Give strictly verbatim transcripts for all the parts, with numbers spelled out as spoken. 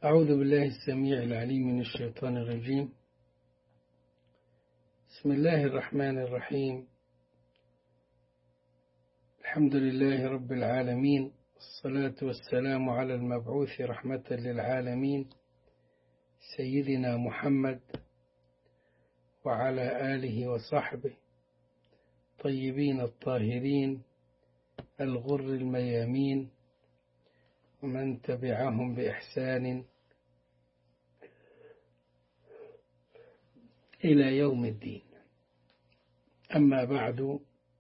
أعوذ بالله السميع العليم من الشيطان الرجيم. بسم الله الرحمن الرحيم. الحمد لله رب العالمين، الصلاة والسلام على المبعوث رحمة للعالمين سيدنا محمد وعلى آله وصحبه طيبين الطاهرين الغر الميامين ومن تبعهم بإحسان إلى يوم الدين. أما بعد،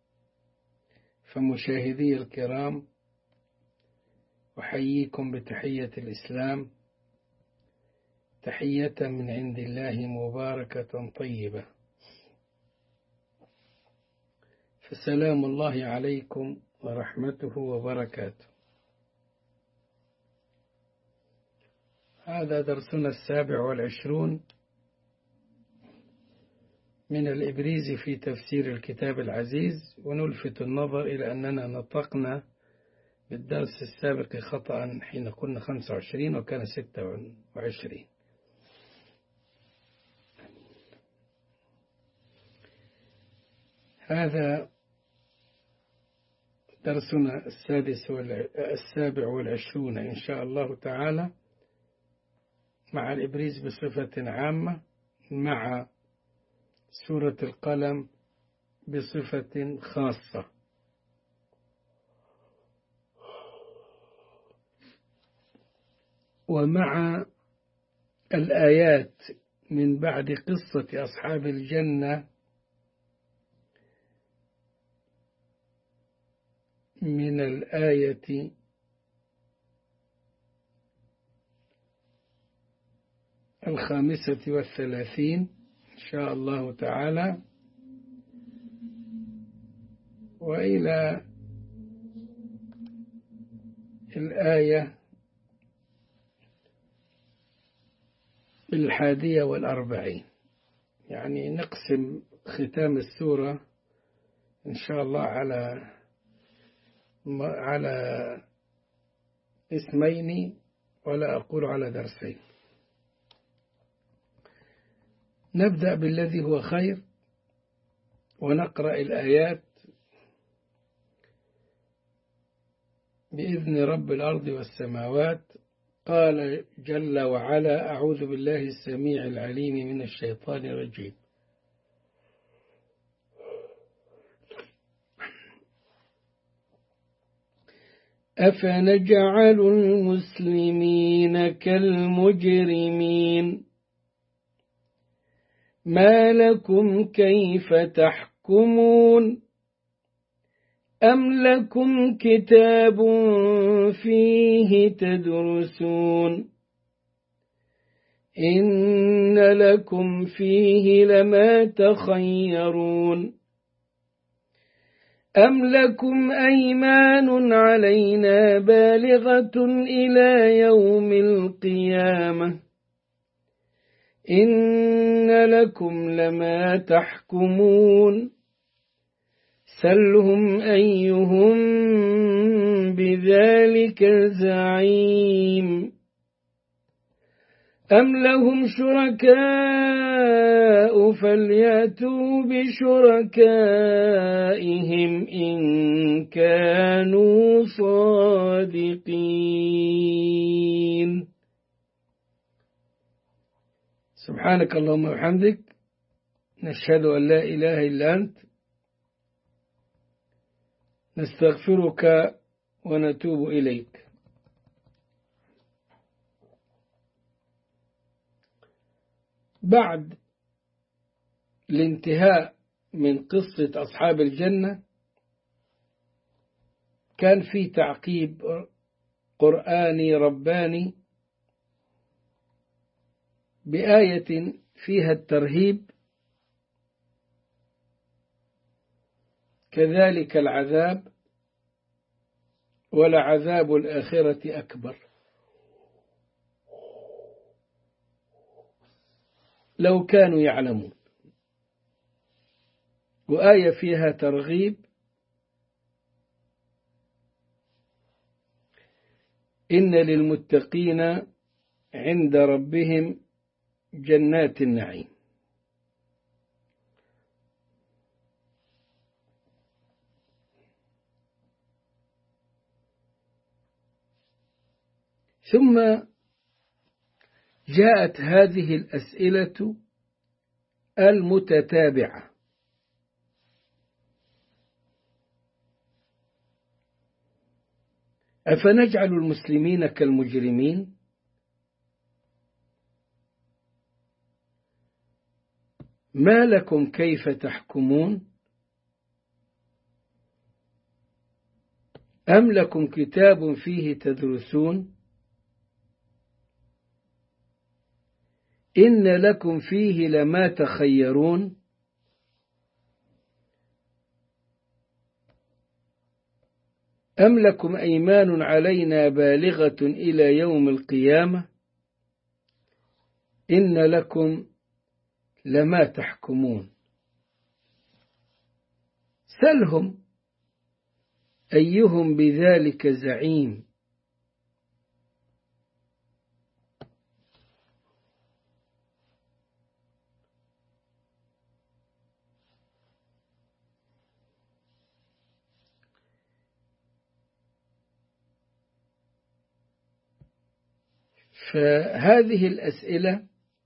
فمشاهدي الكرام، أحييكم بتحية الإسلام، تحية من عند الله مباركة طيبة، فسلام الله عليكم ورحمته وبركاته. هذا درسنا السابع والعشرون من الإبريز في تفسير الكتاب العزيز، ونلفت النظر إلى أننا نطقنا بالدرس السابق خطأ حين قلنا خمسة وعشرين وكان ستة وعشرين. هذا درسنا السادس والسابع والعشرون إن شاء الله تعالى، مع الإبريز بصفة عامة، مع سورة القلم بصفة خاصة. ومع الآيات من بعد قصة أصحاب الجنة من الآية الخامسة والثلاثين إن شاء الله تعالى، وإلى الآية الحادية والأربعين، يعني نقسم ختام السورة إن شاء الله على على اسمين، ولا أقول على درسين. نبدأ بالذي هو خير ونقرأ الآيات بإذن رب الأرض والسماوات. قال جل وعلا: أعوذ بالله السميع العليم من الشيطان الرجيم. أفنجعل المسلمين كالمجرمين ما لكم كيف تحكمون أم لكم كتاب فيه تدرسون إن لكم فيه لما تخيرون أم لكم أيمان علينا بالغة إلى يوم القيامة إن لكم لما تحكمون سلهم أيهم بذلك زعيم أم لهم شركاء فليأتوا بشركائهم إن كانوا صادقين. سبحانك اللهم وبحمدك، نشهد أن لا إله إلا أنت، نستغفرك ونتوب إليك. بعد الانتهاء من قصة أصحاب الجنة كان في تعقيب قرآني رباني بآية فيها الترهيب، كذلك العذاب، ولعذاب الآخرة أكبر. لو كانوا يعلمون. وآية فيها ترغيب، إن للمتقين عند ربهم جنات النعيم. ثم جاءت هذه الأسئلة المتتابعة: أفنجعل المسلمين كالمجرمين؟ ما لكم كيف تحكمون؟ أم لكم كتاب فيه تدرسون؟ إن لكم فيه لما تخيرون؟ أم لكم أيمان علينا بالغة إلى يوم القيامة؟ إن لكم لما تحكمون. سلهم أيهم بذلك زعيم. فهذه الأسئلة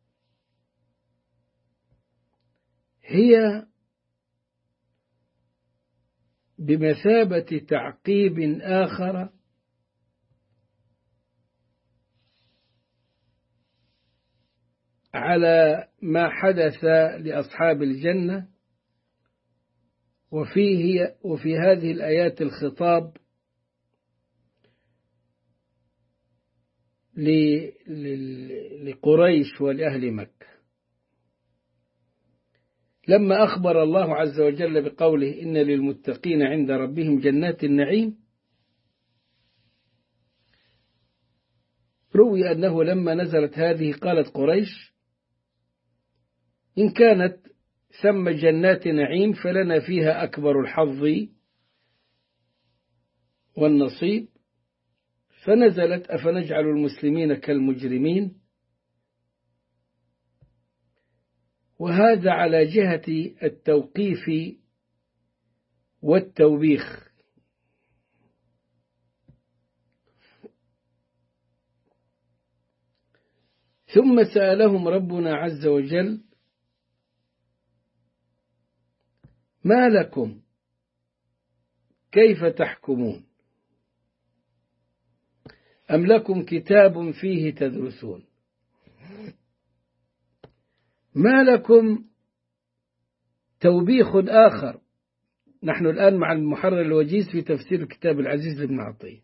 هي بمثابة تعقيب آخر على ما حدث لأصحاب الجنة، وفيه وفي هذه الآيات الخطاب لقريش ولأهل مكة، لما أخبر الله عز وجل بقوله إن للمتقين عند ربهم جنات النعيم، روي أنه لما نزلت هذه قالت قريش: إن كانت ثم جنات نعيم فلنا فيها أكبر الحظ والنصيب. فنزلت: أفنجعل المسلمين كالمجرمين. وهذا على جهة التوقيف والتوبيخ. ثم سألهم ربنا عز وجل: ما لكم كيف تحكمون؟ أم لكم كتاب فيه تدرسون؟ ما لكم توبيخ آخر. نحن الآن مع المحرر الوجيز في تفسير الكتاب العزيز لابن عطية.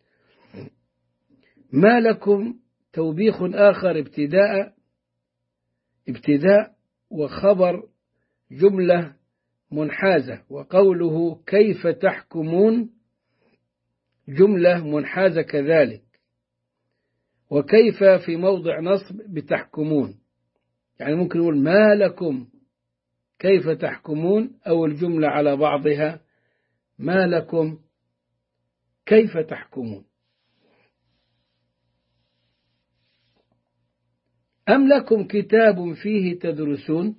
ما لكم توبيخ آخر ابتداء ابتداء وخبر جملة منحازة، وقوله كيف تحكمون جملة منحازة كذلك، وكيف في موضع نصب بتحكمون. يعني ممكن نقول ما لكم كيف تحكمون، أو الجملة على بعضها ما لكم كيف تحكمون. أم لكم كتاب فيه تدرسون؟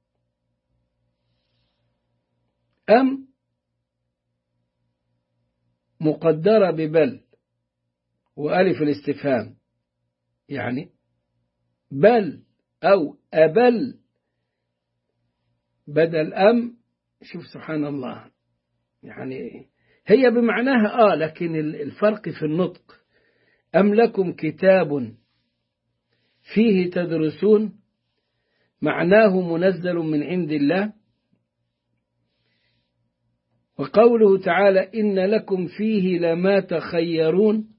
أم مقدرة ببل وألف الاستفهام، يعني بل أو أبل بدل أم. شوف سبحان الله، يعني هي بمعناها آه لكن الفرق في النطق. أم لكم كتاب فيه تدرسون معناه منزل من عند الله، وقوله تعالى إن لكم فيه لما تخيرون،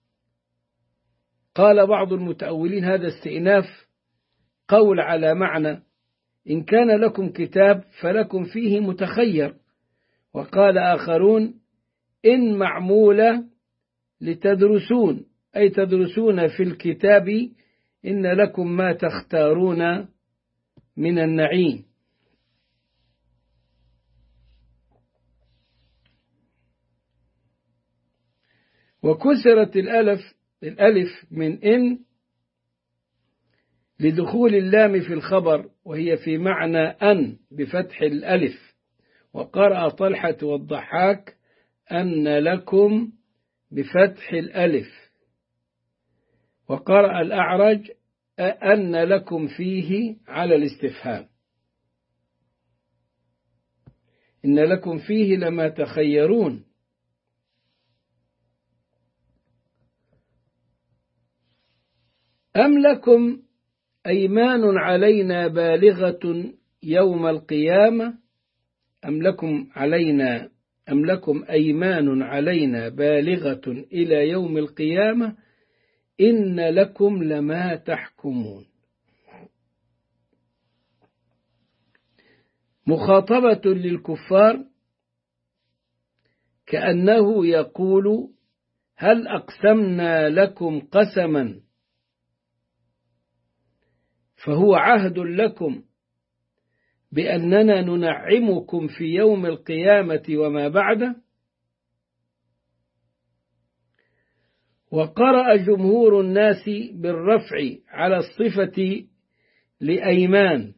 قال بعض المتأولين هذا استئناف قول على معنى إن كان لكم كتاب فلكم فيه متخير، وقال آخرون إن معمولة لتدرسون أي تدرسون في الكتاب إن لكم ما تختارون من النعيم. وكسرت الألف الألف من إن لدخول اللام في الخبر، وهي في معنى أن بفتح الألف. وقرأ طلحة والضحاك أن لكم بفتح الألف. وقرأ الأعرج أن لكم فيه على الاستفهام. إن لكم فيه لما تخيرون. أم لكم أيمان علينا بالغة يوم القيامة أم لكم علينا أم لكم أيمان علينا بالغة إلى يوم القيامة إن لكم لما تحكمون. مخاطبة للكفار كأنه يقول هل أقسمنا لكم قسما فهو عهد لكم بأننا ننعمكم في يوم القيامة وما بعده. وقرأ جمهور الناس بالرفع على الصفة لأيمان.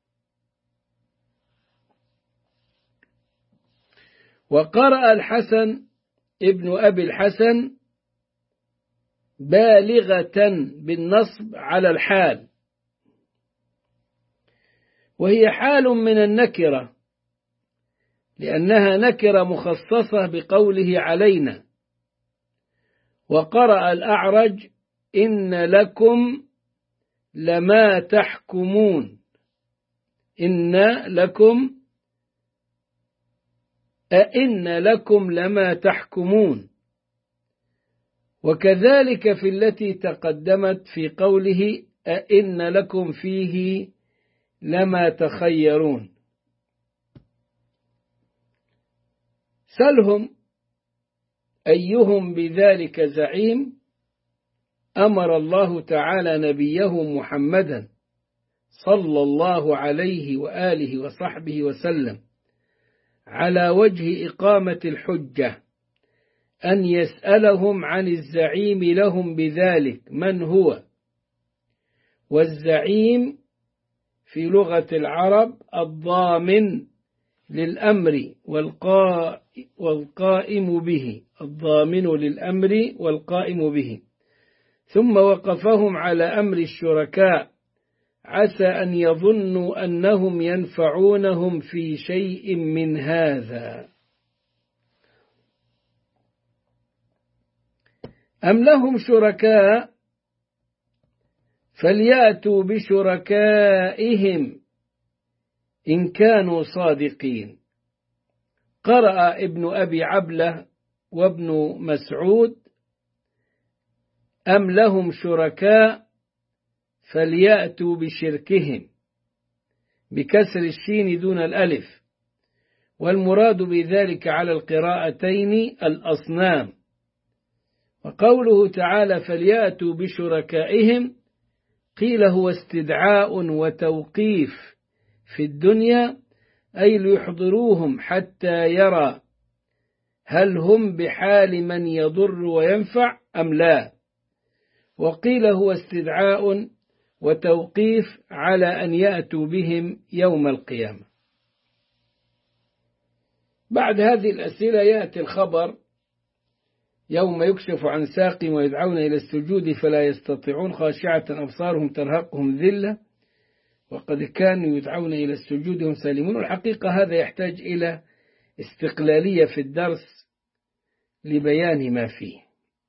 وقرأ الحسن ابن أبي الحسن بالغة بالنصب على الحال، وهي حال من النكرة لأنها نكرة مخصصة بقوله علينا. وقرأ الأعرج إن لكم لما تحكمون. إن لكم أئن لكم لما تحكمون. وكذلك في التي تقدمت في قوله أئن لكم فيه لما تخيرون. سلهم أيهم بذلك زعيم. أمر الله تعالى نبيه محمدا صلى الله عليه وآله وصحبه وسلم على وجه إقامة الحجة أن يسألهم عن الزعيم لهم بذلك من هو. والزعيم في لغة العرب الضامن للأمر والقائم به، الضامن للأمر والقائم به. ثم وقفهم على أمر الشركاء عسى أن يظنوا أنهم ينفعونهم في شيء من هذا. أم لهم شركاء فليأتوا بشركائهم إن كانوا صادقين. قرأ ابن أبي عبلة وابن مسعود أم لهم شركاء فليأتوا بشركهم بكسر الشين دون الألف. والمراد بذلك على القراءتين الأصنام. وقوله تعالى فليأتوا بشركائهم قيل هو استدعاء وتوقيف في الدنيا، أي ليحضروهم حتى يرى هل هم بحال من يضر وينفع أم لا. وقيل هو استدعاء وتوقيف على أن يأتوا بهم يوم القيامة. بعد هذه الأسئلة يأتي الخبر يوم يكشف عن ساق ويدعون إلى السجود فلا يستطيعون خاشعة أبصارهم ترهقهم ذلة وقد كانوا يدعون إلى السجود هم سالمون. الحقيقة هذا يحتاج إلى استقلالية في الدرس لبيان ما فيه.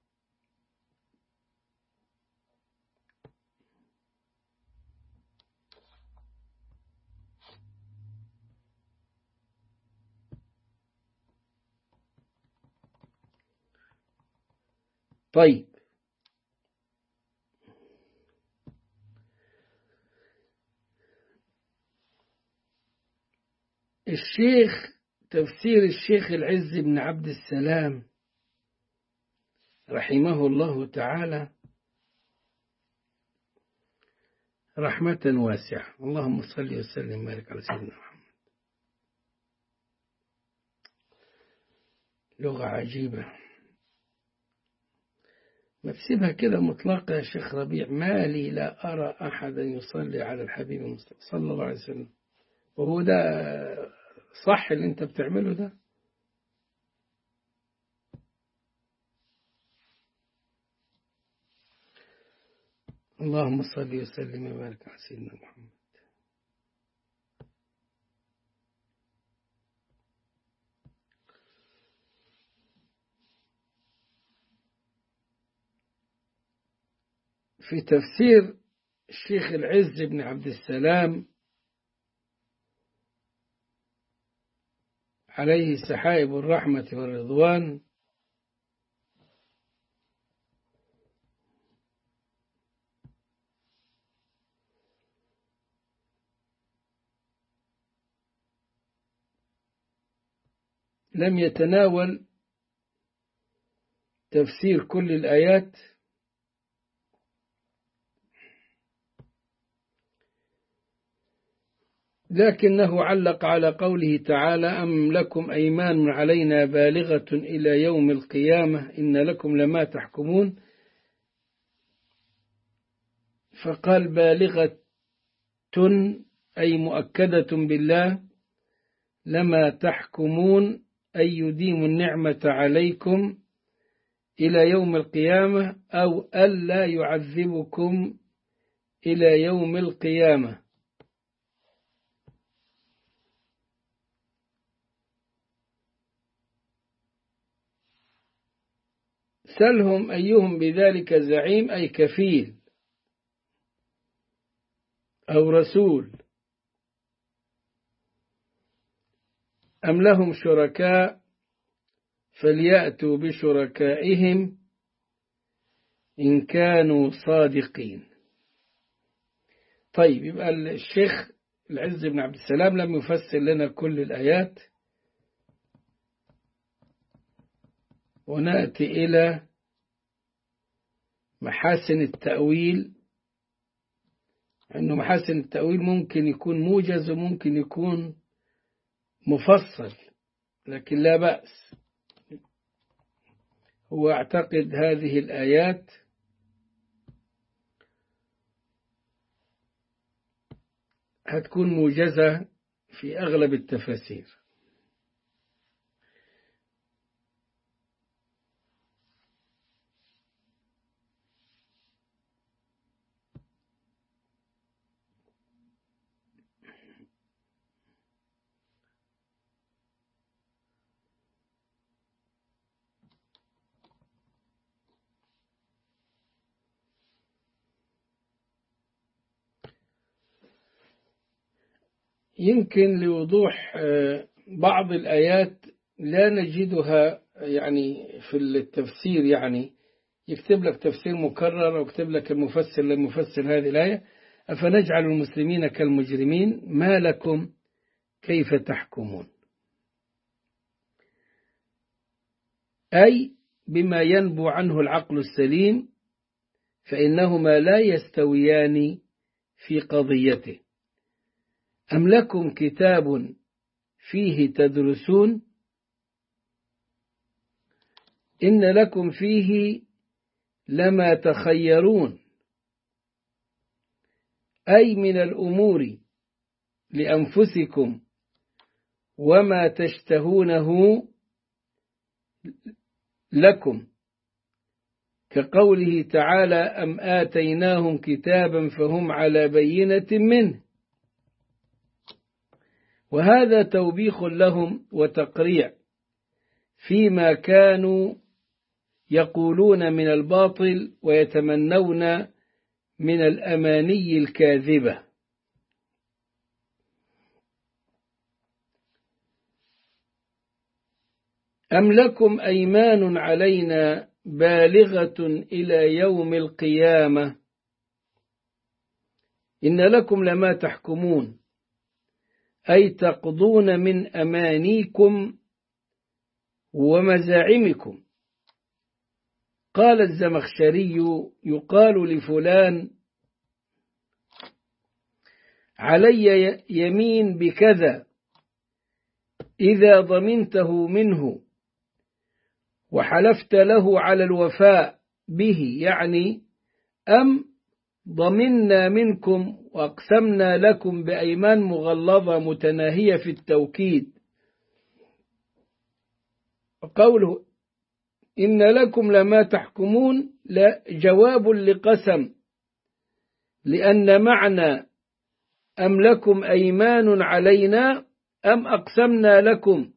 طيب، الشيخ تفسير الشيخ العز بن عبد السلام رحمه الله تعالى رحمة واسعة. اللهم صل وسلم وبارك على سيدنا محمد. لغة عجيبة. ما تسيبها كده مطلقة يا شيخ ربيع. ما لي لا أرى أحدا يصلي على الحبيب المصطفى صلى الله عليه وسلم، وهو ده صح اللي انت بتعمله ده؟ اللهم صل وسلم وبارك على سيدنا محمد. في تفسير الشيخ العز بن عبد السلام عليه سحائب الرحمة والرضوان لم يتناول تفسير كل الآيات، لكنه علق على قوله تعالى: أم لكم أيمان علينا بالغة إلى يوم القيامة إن لكم لما تحكمون، فقال بالغة أي مؤكدة بالله، لما تحكمون أي يديم النعمة عليكم إلى يوم القيامة أو ألا يعذبكم إلى يوم القيامة. سلهم أيهم بذلك زعيم أي كفيل أو رسول، أم لهم شركاء فليأتوا بشركائهم إن كانوا صادقين. طيب، يبقى الشيخ العز بن عبد السلام لم يفسر لنا كل الآيات، ونأتي إلى محاسن التأويل. أنه محاسن التأويل ممكن يكون موجز وممكن يكون مفصل، لكن لا بأس. هو أعتقد هذه الآيات هتكون موجزة في أغلب التفاسير. يمكن لوضوح بعض الآيات لا نجدها يعني في التفسير، يعني يكتب لك تفسير مكرر ويكتب لك المفسر للمفسر هذه الآية: أفنجعل المسلمين كالمجرمين ما لكم كيف تحكمون، أي بما ينبو عنه العقل السليم، فإنهما لا يستويان في قضيته. أم لكم كتاب فيه تدرسون إن لكم فيه لما تخيرون، أي من الأمور لأنفسكم وما تشتهونه لكم، كقوله تعالى: أم آتيناهم كتابا فهم على بينة منه. وهذا توبيخ لهم وتقريع فيما كانوا يقولون من الباطل ويتمنون من الأماني الكاذبة. أم لكم أيمان علينا بالغة إلى يوم القيامة إن لكم لما تحكمون، أي تقضون من أمانيكم ومزاعمكم. قال الزمخشري: يقال لفلان علي يمين بكذا إذا ضمنته منه وحلفت له على الوفاء به، يعني أم ضمنا منكم وأقسمنا لكم بأيمان مغلظة متناهية في التوكيد. قوله إن لكم لما تحكمون لا جواب لقسم، لأن معنى أم لكم أيمان علينا أم أقسمنا لكم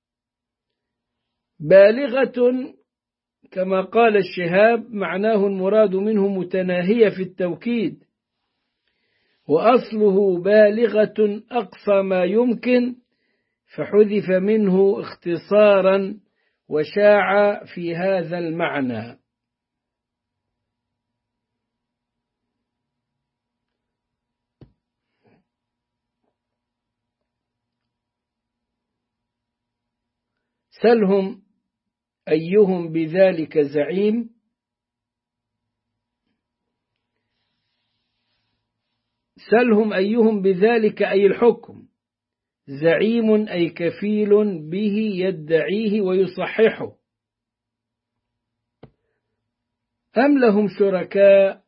بالغة، كما قال الشهاب معناه المراد منه متناهية في التوكيد، وأصله بالغة أقصى ما يمكن، فحذف منه اختصارا وشاع في هذا المعنى. سلهم أيهم بذلك زعيم. سلهم أيهم بذلك أي الحكم زعيم، أي كفيل به يدعيه ويصححه. أم لهم شركاء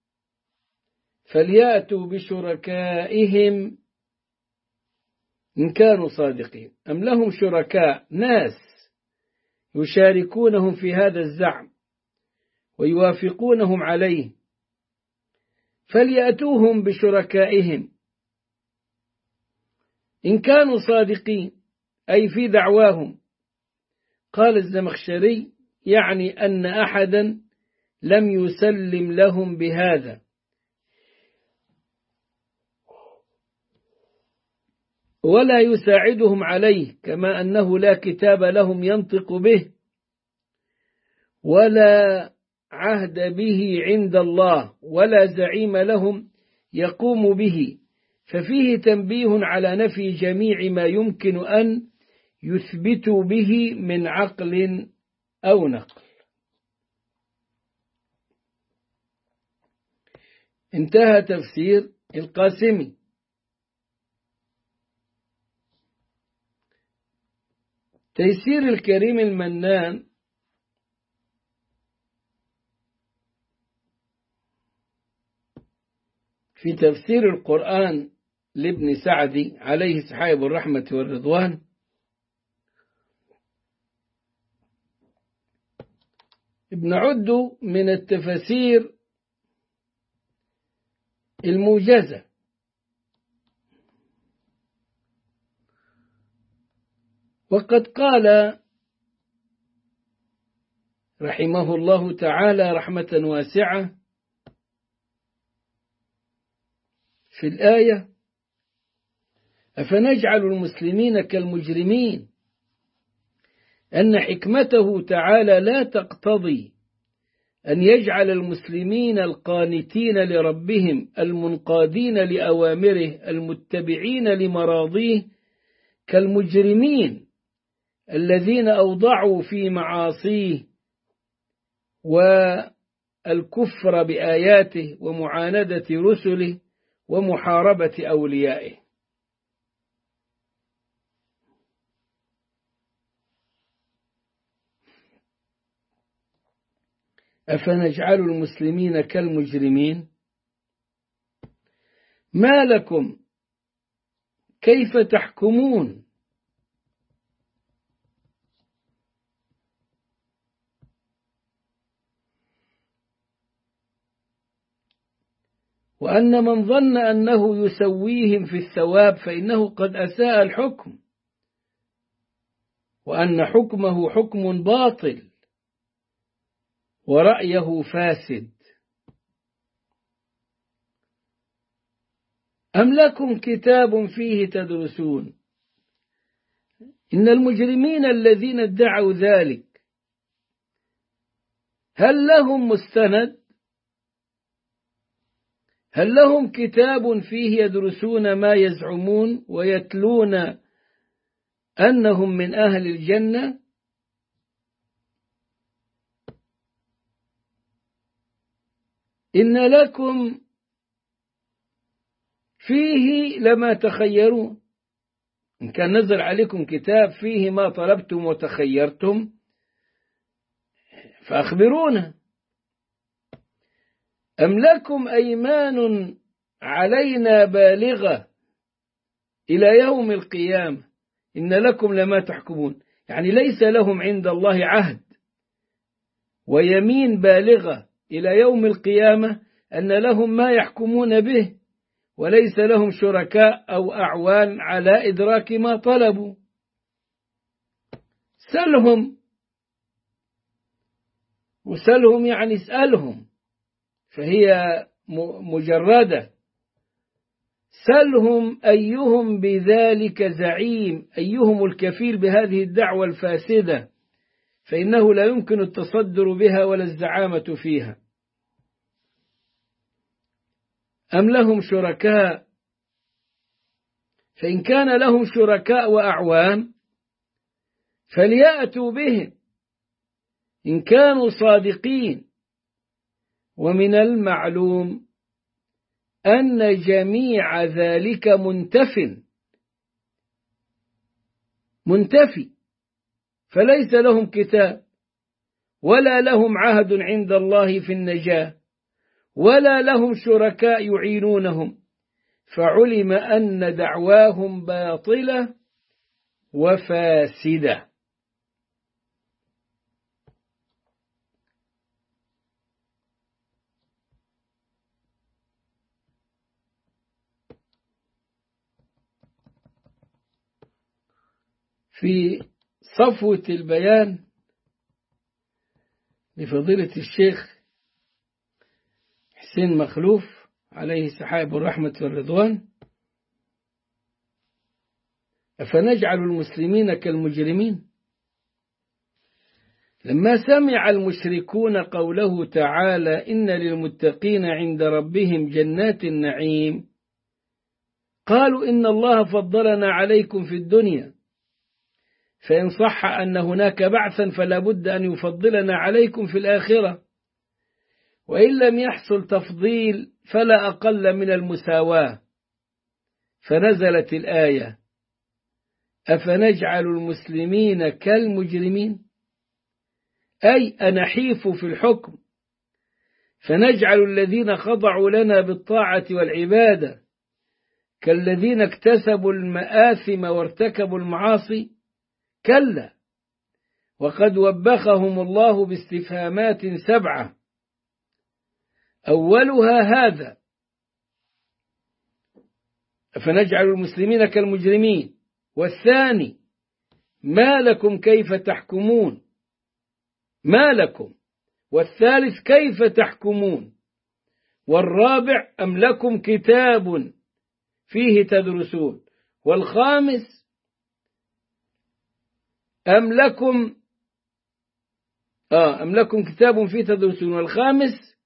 فليأتوا بشركائهم إن كانوا صادقين. أم لهم شركاء، ناس يشاركونهم في هذا الزعم ويوافقونهم عليه، فليأتوهم بشركائهم إن كانوا صادقين، أي في دعواهم. قال الزمخشري يعني أن أحدا لم يسلم لهم بهذا، ولا يساعدهم عليه، كما أنه لا كتاب لهم ينطق به ولا عهد به عند الله، ولا زعيم لهم يقوم به، ففيه تنبيه على نفي جميع ما يمكن أن يثبتوا به من عقل أو نقل. انتهى تفسير القاسمي. تيسير الكريم المنان في تفسير القرآن لابن سعدي عليه سحائب الرحمة والرضوان ابن عد من التفاسير الموجزة، وقد قال رحمه الله تعالى رحمة واسعة في الآية: أفنجعل المسلمين كالمجرمين، أن حكمته تعالى لا تقتضي أن يجعل المسلمين القانتين لربهم المنقادين لأوامره المتبعين لمراضيه كالمجرمين الذين أوضعوا في معاصيه والكفر بآياته ومعاندة رسله ومحاربة أوليائه. أفنجعل المسلمين كالمجرمين، ما لكم كيف تحكمون؟ وأن من ظن أنه يسويهم في الثواب فإنه قد أساء الحكم، وأن حكمه حكم باطل ورأيه فاسد. أم لكم كتاب فيه تدرسون، إن المجرمين الذين ادعوا ذلك هل لهم مستند؟ هل لهم كتاب فيه يدرسون ما يزعمون ويتلون أنهم من أهل الجنة؟ إن لكم فيه لما تخيرون، إن كان نزل عليكم كتاب فيه ما طلبتم وتخيرتم فأخبرونا. أم لكم أيمان علينا بالغة إلى يوم القيامة إن لكم لما تحكمون. يعني ليس لهم عند الله عهد ويمين بالغة إلى يوم القيامة أن لهم ما يحكمون به، وليس لهم شركاء أو أعوان على إدراك ما طلبوا. سلهم، وسلهم يعني اسألهم، فهي مجردة. سلهم أيهم بذلك زعيم، أيهم الكفيل بهذه الدعوة الفاسدة، فإنه لا يمكن التصدر بها ولا الزعامة فيها. أم لهم شركاء، فإن كان لهم شركاء وأعوان فليأتوا بهم إن كانوا صادقين. ومن المعلوم أن جميع ذلك منتف منتفي، فليس لهم كتاب ولا لهم عهد عند الله في النجاة ولا لهم شركاء يعينونهم، فعلم أن دعواهم باطلة وفاسدة. في صفوة البيان لفضيلة الشيخ حسين مخلوف عليه سحائب الرحمة والرضوان: أفنجعل المسلمين كالمجرمين؟ لما سمع المشركون قوله تعالى: إن للمتقين عند ربهم جنات النعيم، قالوا إن الله فضلنا عليكم في الدنيا، فإن صح أن هناك بعثا فلا بد أن يفضلنا عليكم في الآخرة، وإن لم يحصل تفضيل فلا أقل من المساواة. فنزلت الآية: أفنجعل المسلمين كالمجرمين، أي أنحيف في الحكم فنجعل الذين خضعوا لنا بالطاعة والعبادة كالذين اكتسبوا المآثم وارتكبوا المعاصي؟ كلا، وقد وبخهم الله باستفهامات سبعة، أولها هذا: أفنجعل المسلمين كالمجرمين، والثاني: ما لكم كيف تحكمون، ما لكم، والثالث: كيف تحكمون، والرابع: أم لكم كتاب فيه تدرسون، والخامس: أم لكم آه أم لكم كتاب فيه تدرسون، والخامس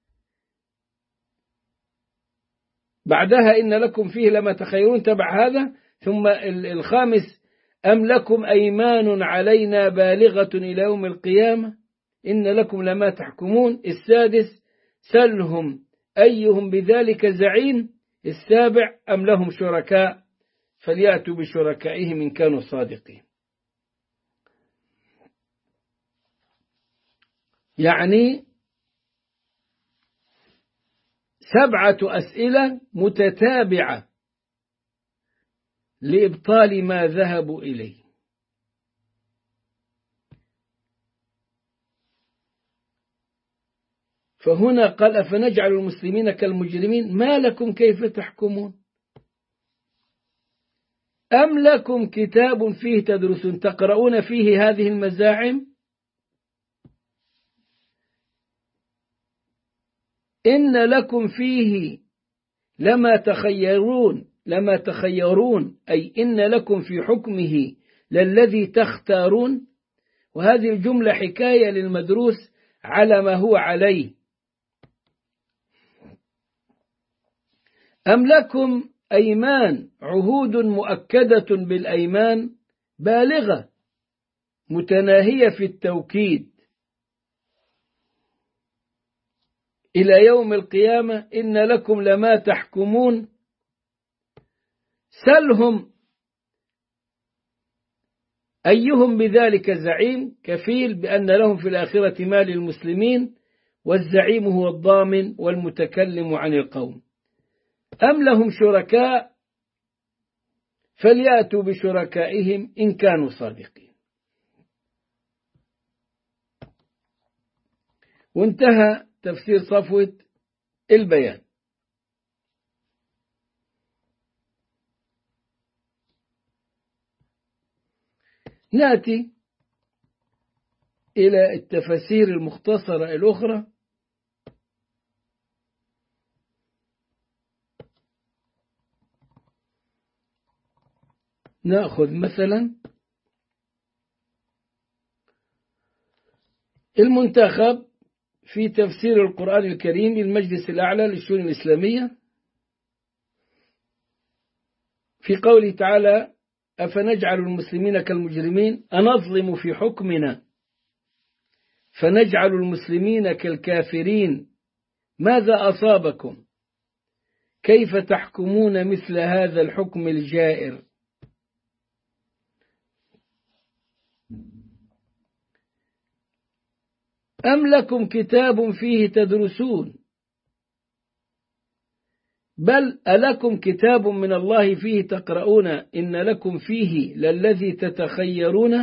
بعدها إن لكم فيه لما تخيرون تبع هذا، ثم الخامس: أم لكم أيمان علينا بالغة إلى يوم القيامة إن لكم لما تحكمون. السادس: سلهم أيهم بذلك زعيم. السابع: أم لهم شركاء فليأتوا بشركائهم إن كانوا صادقين. يعني سبعة أسئلة متتابعة لإبطال ما ذهبوا إليه. فهنا قال: أفنجعل المسلمين كالمجرمين، ما لكم كيف تحكمون، أم لكم كتاب فيه تدرسون تقرؤون فيه هذه المزاعم، إن لكم فيه لما تخيرون لما تخيرون أي إن لكم في حكمه للذي تختارون. وهذه الجملة حكاية للمدروس على ما هو عليه. أم لكم أيمان، عهود مؤكدة بالأيمان بالغة متناهية في التوكيد إلى يوم القيامة إن لكم لما تحكمون. سلهم أيهم بذلك زعيم، كفيل بأن لهم في الآخرة ما للمسلمين، والزعيم هو الضامن والمتكلم عن القوم. أم لهم شركاء فليأتوا بشركائهم إن كانوا صادقين. وانتهى تفسير صفوة البيان. نأتي إلى التفاسير المختصرة الأخرى. نأخذ مثلا المنتخب في تفسير القرآن الكريم للمجلس الأعلى للشؤون الإسلامية في قوله تعالى: أفنجعل المسلمين كالمجرمين أنظلم في حكمنا فنجعل المسلمين كالكافرين ماذا أصابكم كيف تحكمون مثل هذا الحكم الجائر. أم لكم كتاب فيه تدرسون بل ألكم كتاب من الله فيه تقرؤون إن لكم فيه للذي تتخيرون.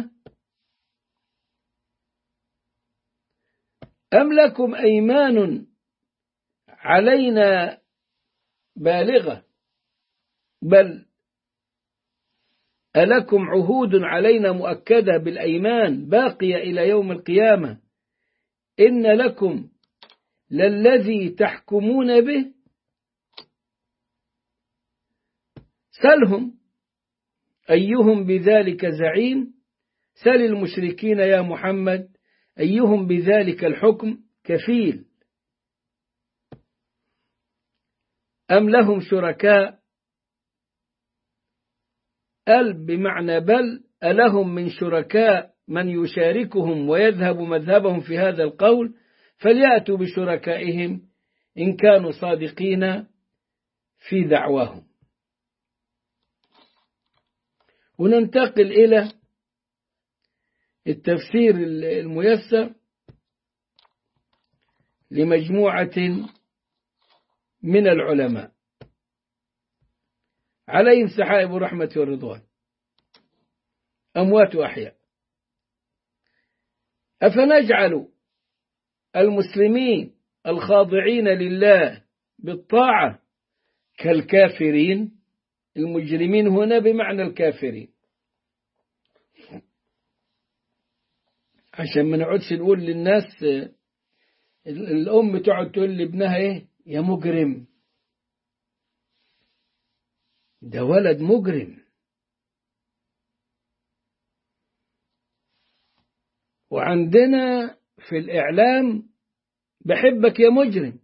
أم لكم أيمان علينا بالغة بل ألكم عهود علينا مؤكدة بالأيمان باقية إلى يوم القيامة إن لكم للذي تحكمون به. سلهم أيهم بذلك زعيم سل المشركين يا محمد أيهم بذلك الحكم كفيل. أم لهم شركاء أل بمعنى بل ألهم من شركاء من يشاركهم ويذهب مذهبهم في هذا القول فليأتوا بشركائهم إن كانوا صادقين في دعواهم. وننتقل إلى التفسير الميسر لمجموعة من العلماء عليهم سحائب الرحمة والرضوان أموات وأحياء. أفنجعل المسلمين الخاضعين لله بالطاعة كالكافرين. المجرمين هنا بمعنى الكافرين عشان ما نقعدش نقول للناس الأم تقعد تقول لابنها إيه يا مجرم، ده ولد مجرم. وعندنا في الإعلام بحبك يا مجرم،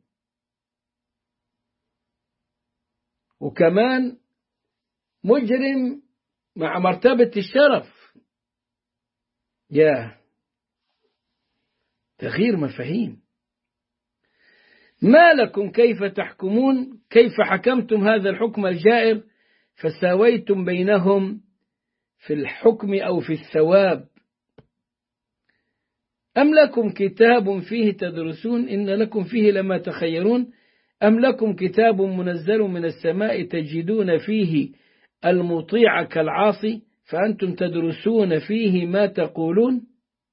وكمان مجرم مع مرتبة الشرف. يا تغيير مفاهيم. ما لكم كيف تحكمون كيف حكمتم هذا الحكم الجائر فساويتم بينهم في الحكم أو في الثواب. أم لكم كتاب فيه تدرسون إن لكم فيه لما تخيرون. أم لكم كتاب منزل من السماء تجدون فيه المطيع كالعاصي فأنتم تدرسون فيه ما تقولون.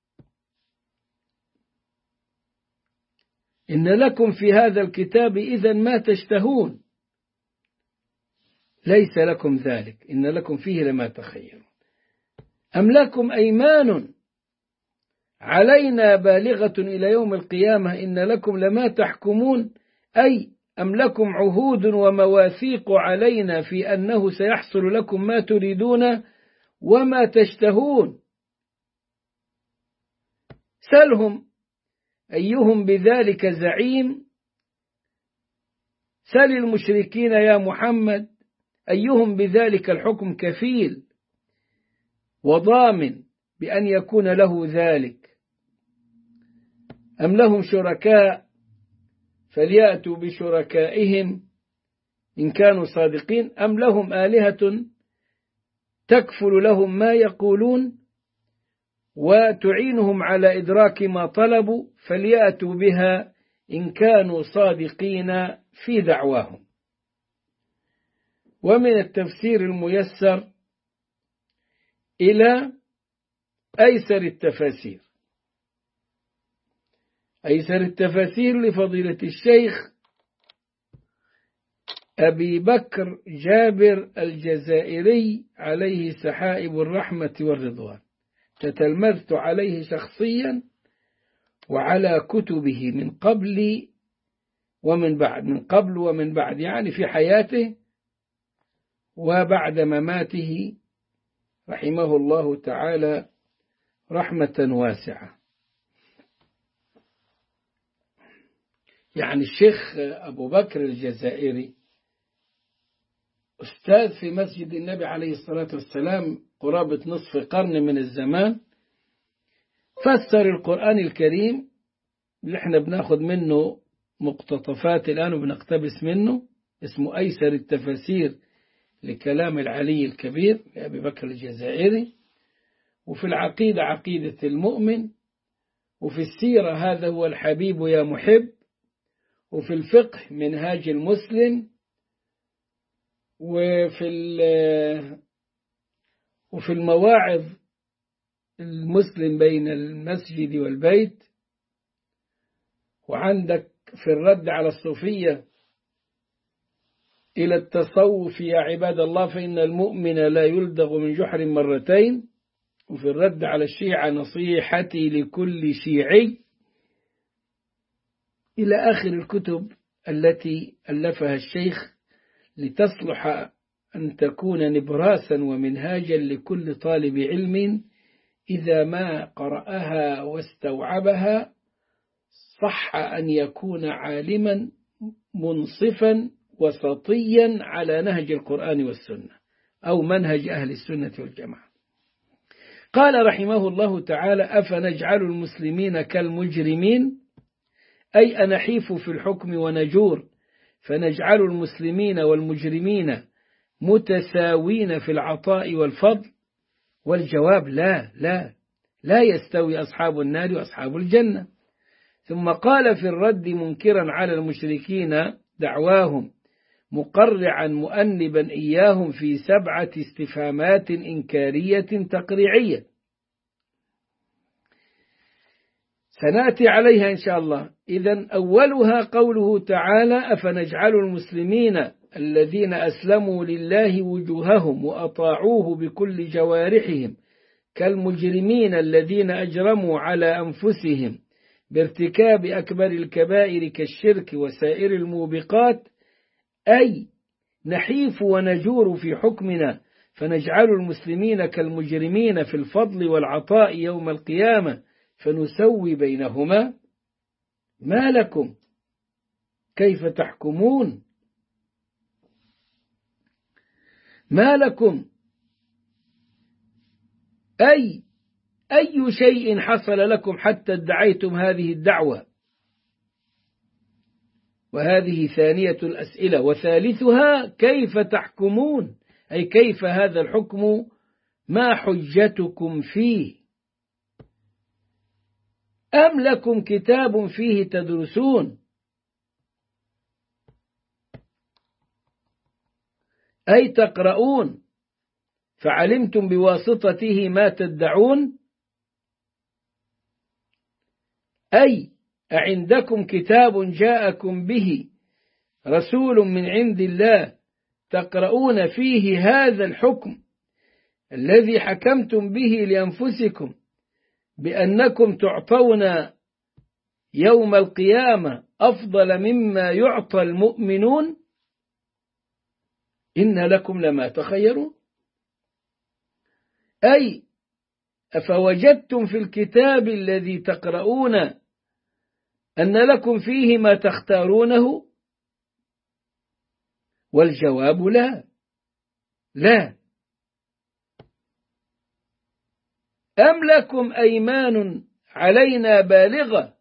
إن لكم في هذا الكتاب إذن ما تشتهون ليس لكم ذلك إن لكم فيه لما تخيرون. أم لكم أيمان علينا بالغة إلى يوم القيامة إن لكم لما تحكمون أي أم لكم عهود ومواثيق علينا في أنه سيحصل لكم ما تريدون وما تشتهون. سلهم أيهم بذلك زعيم سل المشركين يا محمد أيهم بذلك الحكم كفيل وضامن بأن يكون له ذلك. أم لهم شركاء فليأتوا بشركائهم إن كانوا صادقين. أم لهم آلهة تكفل لهم ما يقولون وتعينهم على إدراك ما طلبوا فليأتوا بها إن كانوا صادقين في دعواهم. ومن التفسير الميسر إلى أيسر التفاسير. أيسر التفاسير لفضيلة الشيخ أبي بكر جابر الجزائري عليه سحائب الرحمة والرضوان، تتلمذت عليه شخصيا وعلى كتبه من قبل ومن بعد، من قبل ومن بعد، يعني في حياته وبعد مماته رحمه الله تعالى رحمة واسعة. يعني الشيخ أبو بكر الجزائري أستاذ في مسجد النبي عليه الصلاة والسلام قرابة نصف قرن من الزمان، فسر القرآن الكريم اللي احنا بناخد منه مقتطفات الآن وبنقتبس منه، اسمه أيسر التفاسير لكلام العلي الكبير لأبي بكر الجزائري. وفي العقيدة عقيدة المؤمن، وفي السيرة هذا هو الحبيب يا محب، وفي الفقه منهاج المسلم، وفي وفي المواعظ المسلم بين المسجد والبيت، وعندك في الرد على الصوفية إلى التصوف يا عباد الله فإن المؤمن لا يلدغ من جحر مرتين، وفي الرد على الشيعة نصيحتي لكل شيعي، إلى آخر الكتب التي ألفها الشيخ لتصلح أن تكون نبراسا ومنهاجا لكل طالب علم إذا ما قرأها واستوعبها صح أن يكون عالما منصفا وسطيا على نهج القرآن والسنة أو منهج أهل السنة والجماعة. قال رحمه الله تعالى: أفنجعل المسلمين كالمجرمين، أي أنحيف في الحكم ونجور فنجعل المسلمين والمجرمين متساوين في العطاء والفضل؟ والجواب لا لا لا يستوي أصحاب النار وأصحاب الجنة. ثم قال في الرد منكرا على المشركين دعواهم مقرعا مؤنبا إياهم في سبعة استفهامات إنكارية تقريعية سنأتي عليها إن شاء الله. إذن أولها قوله تعالى: أفنجعل المسلمين الذين أسلموا لله وجوههم وأطاعوه بكل جوارحهم كالمجرمين الذين أجرموا على أنفسهم بارتكاب أكبر الكبائر كالشرك وسائر الموبقات، أي نحيف ونجور في حكمنا فنجعل المسلمين كالمجرمين في الفضل والعطاء يوم القيامة فنسوي بينهما؟ ما لكم كيف تحكمون؟ ما لكم أي أي شيء حصل لكم حتى ادعيتم هذه الدعوة؟ وهذه ثانية الأسئلة. وثالثها: كيف تحكمون؟ أي كيف هذا الحكم؟ ما حجتكم فيه؟ أم لكم كتاب فيه تدرسون؟ أي تقرؤون فعلمتم بواسطته ما تدعون؟ أي أعندكم كتاب جاءكم به رسول من عند الله تقرؤون فيه هذا الحكم الذي حكمتم به لأنفسكم بأنكم تعطون يوم القيامة أفضل مما يعطى المؤمنون؟ إن لكم لما تخيرون. أي أفوجدتم في الكتاب الذي تقرؤون أن لكم فيه ما تختارونه؟ والجواب لا لا. أم لكم أيمان علينا بالغة؟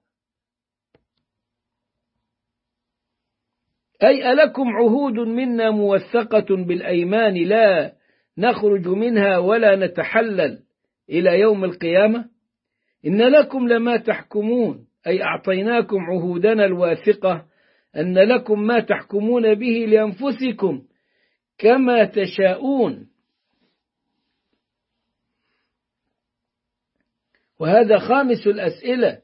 أي ألكم عهود منا موثقة بالأيمان لا نخرج منها ولا نتحلل إلى يوم القيامة؟ إن لكم لما تحكمون. أي أعطيناكم عهودنا الواثقة أن لكم ما تحكمون به لأنفسكم كما تشاءون. وهذا خامس الأسئلة: